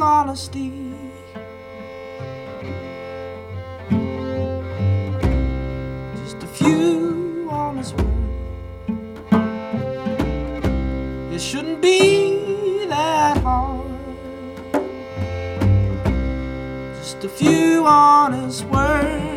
honesty. Just a few honest words. It shouldn't be that hard. Just a few honest words.